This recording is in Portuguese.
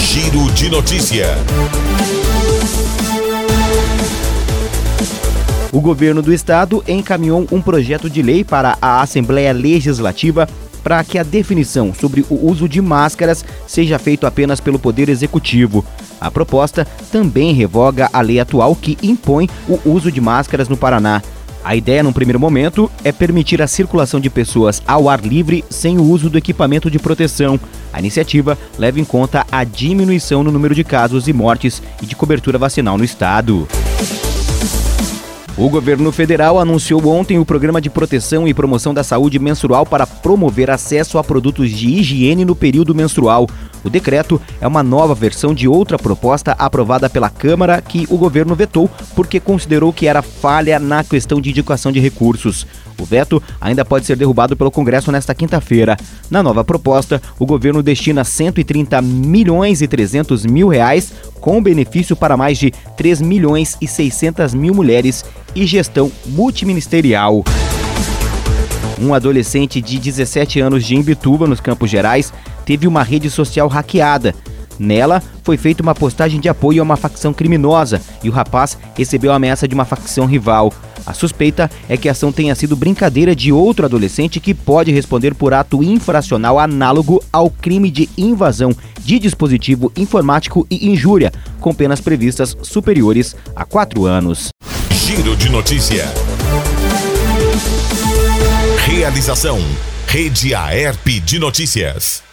Giro de notícia. O governo do estado encaminhou um projeto de lei para a Assembleia Legislativa para que a definição sobre o uso de máscaras seja feito apenas pelo Poder Executivo. A proposta também revoga a lei atual que impõe o uso de máscaras no Paraná. A ideia, num primeiro momento, é permitir a circulação de pessoas ao ar livre sem o uso do equipamento de proteção. A iniciativa leva em conta a diminuição no número de casos e mortes e de cobertura vacinal no estado. O governo federal anunciou ontem o Programa de Proteção e Promoção da Saúde Menstrual para promover acesso a produtos de higiene no período menstrual. O decreto é uma nova versão de outra proposta aprovada pela Câmara que o governo vetou porque considerou que era falha na questão de indicação de recursos. O veto ainda pode ser derrubado pelo Congresso nesta quinta-feira. Na nova proposta, o governo destina 130 milhões e 300 mil reais com benefício para mais de 3 milhões e 600 mil mulheres e gestão multiministerial. Um adolescente de 17 anos de Imbituba, nos Campos Gerais, teve uma rede social hackeada. Nela, foi feita uma postagem de apoio a uma facção criminosa e o rapaz recebeu a ameaça de uma facção rival. A suspeita é que a ação tenha sido brincadeira de outro adolescente que pode responder por ato infracional análogo ao crime de invasão de dispositivo informático e injúria, com penas previstas superiores a 4 anos. Giro de notícia. Realização: Rede Aerp de Notícias.